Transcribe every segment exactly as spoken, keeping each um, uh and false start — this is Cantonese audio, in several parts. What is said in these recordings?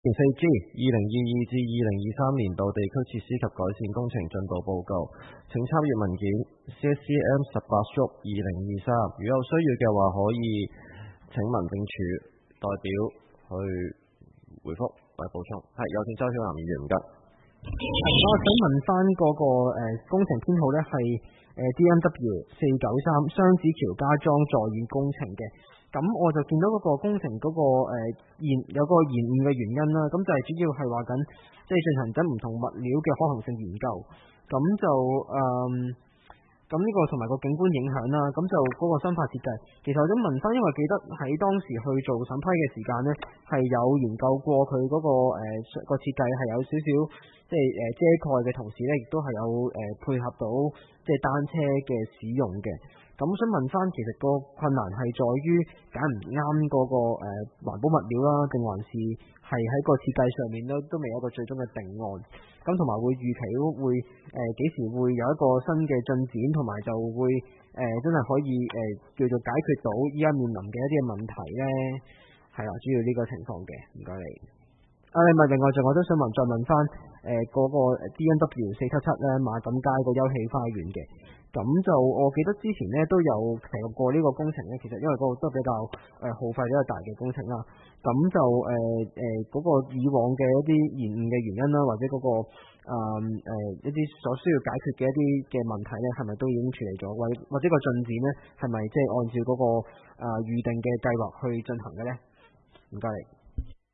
四 G 二零二二至二零二三年度地區設施及改善工程進度報告，請參閱文件 C S C M 十八/二零二三。如有需要嘅話，可以請民政處代表去回覆或者補充。係，有請周小南議員，唔該。 我想問翻嗰個誒工程編號咧係誒 D M W 四九三雙子橋加裝座椅工程嘅。咁我就見到嗰個工程嗰、那個誒延、呃、有個延誤嘅原因啦，咁就係主要係話緊即係進行緊唔同物料嘅可行性研究，咁就誒咁呢個同埋個景觀影響啦，咁就嗰個新法設計，其實我想問翻，因為記得喺當時去做審批嘅時間呢，係有研究過佢嗰、那個誒、呃、個設計係有少少即係誒遮蓋嘅同時呢，亦都係有誒、呃、配合到即係單車嘅使用嘅。咁我想問翻，其實個困難係在於揀唔啱嗰個誒、呃、環保物料啦，定還是係喺個設計上面都都未有一個最終嘅定案？咁同埋會預期會誒幾、呃、時會有一個新嘅進展，同埋就會誒、呃、真係可以誒、呃、叫做解決到依家面臨嘅一啲問題咧？係啦，主要呢個情況嘅，唔該你。啊，另外另外就我都想問，再問翻誒嗰個 D M W 四七七咧馬錦街個休憩花園嘅。咁就我記得之前咧都有提及過呢個工程咧，其實因為嗰個都比較誒、呃、耗費比較大嘅工程啦。咁就誒誒嗰個以往嘅一啲延誤嘅原因啦，或者嗰、那個誒誒、呃呃、一啲所需要解決嘅一啲嘅問題咧，係咪都已經處理咗？或或者個進展咧，係咪即係按照嗰、那個誒、呃、預定嘅計劃去進行嘅咧？唔該你。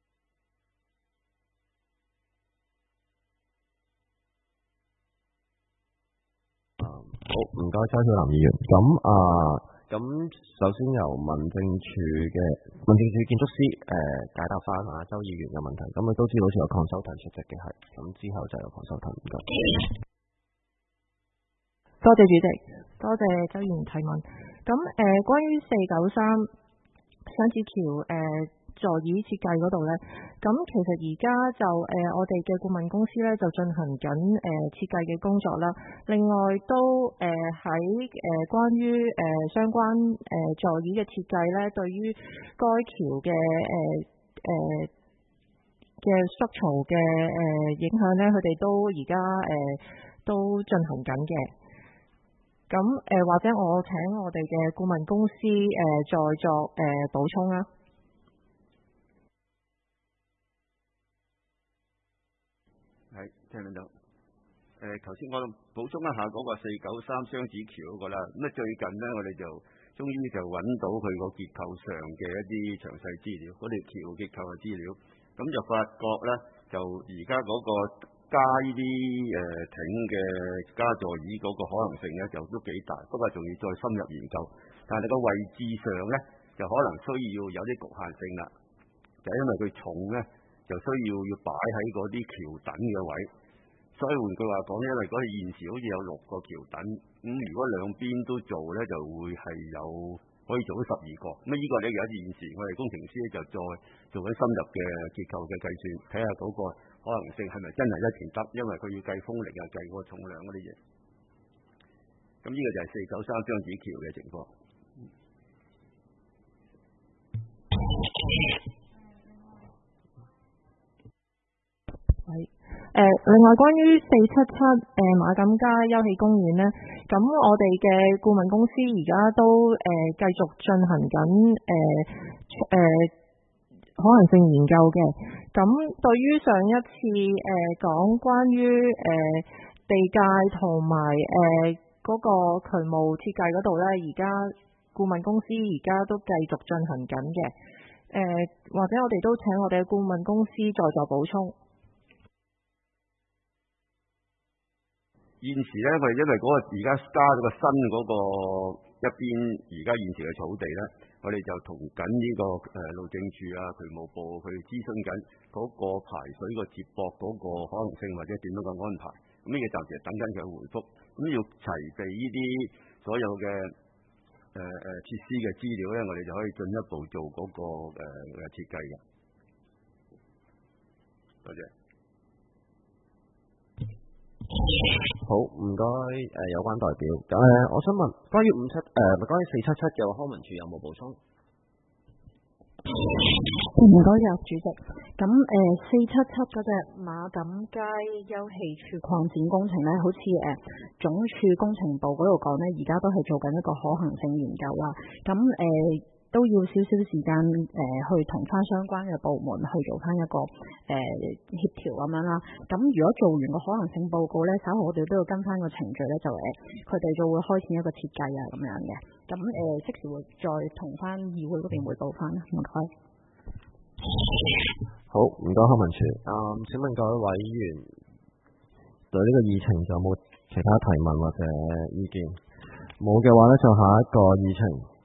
好，唔該，周小南議員。咁啊，咁首先由民政處嘅民政處建築師誒、呃、解答翻啊周議員嘅問題。咁佢都知道好似有 consultant 出席嘅，係咁之後就有 consultant。唔該。 多謝主席，多謝周議員提問。咁誒、呃，關於四九三雙子橋誒。呃座椅設計嗰度呢，咁其實而家就誒、呃、我哋嘅顧問公司呢，就進行緊誒、呃、設計嘅工作啦。另外都誒喺誒關於誒、呃、相關誒、呃、座椅嘅設計呢，對於該橋嘅誒誒嘅濕槽嘅誒影響呢，佢哋都而家誒都進行緊嘅。咁誒、呃、或者我請我哋嘅顧問公司誒、呃、再作誒補、呃、充啦。 係聽得到。誒、呃，頭先我補充一下嗰個四九三雙子橋嗰個啦。咁啊，最近呢，我哋就終於就揾到佢個結構上嘅一啲詳細資料，嗰條橋結構嘅資料。咁就發覺咧，就而家嗰個加呢啲誒艇嘅加座椅嗰個可能性咧，就都幾大。不過仲要再深入研究。但係個位置上咧，就可能需要有啲局限性啦。就因為佢重咧。就需要要擺喺嗰啲橋墩嘅位，所以換句話講，因為嗰現時好似有六個橋墩，咁、嗯、如果兩邊都做咧，就會係有可以做到十二個。咁啊，呢個咧有一現時我哋工程師咧就再做緊深入嘅結構嘅計算，睇下嗰個可能性係咪真係一田得，因為佢要計風力啊、計個重量嗰啲嘢。咁呢個就係四九三雙子橋嘅情況。 係誒，另外關於四七七誒馬錦街休憩公園咧，咁我哋嘅顧問公司而家都誒繼、呃、續進行緊誒誒可能性研究嘅。咁對於上一次誒講、呃、關於誒、呃、地界同埋誒嗰個渠務設計嗰度咧，而家顧問公司而家都繼續進行緊嘅。誒、呃、或者我哋都請我哋嘅顧問公司再作補充。 現時咧，我哋因為嗰個而家加咗個新嗰個一邊，而家現時嘅草地咧，我哋就同緊呢個誒路政署啊、渠務部去諮詢緊嗰個排水個接駁嗰個可能性或者點樣嘅安排。咁呢個暫時等緊佢回覆。咁要齊備呢啲所有嘅誒誒設施嘅資料咧，我哋就可以進一步做嗰個誒誒設計嘅。多謝。 好，唔該誒有關代表。誒、呃，我想問關於五七誒，唔係關於四七七嘅康文署有冇補充？ 唔該㗎，主席。咁誒四七七嗰隻馬錦街休憩處擴展工程咧，好似誒、呃、總署工程部嗰度講咧，而家都係做緊一個可行性研究啦。咁誒、呃、都要少少時間誒、呃、去同翻相關嘅部門去做翻一個誒、呃、協調咁樣啦。咁如果做完個可行性報告咧，稍後我哋都要跟翻個程序咧，就誒佢哋就會開展一個設計啊咁樣嘅。咁誒即時會再同翻議會嗰邊匯報翻啦。唔該。 好，唔該康文署。啊、嗯，請問各位委員對呢個議程就有冇其他提問或者意見？冇嘅話呢，就下一個議程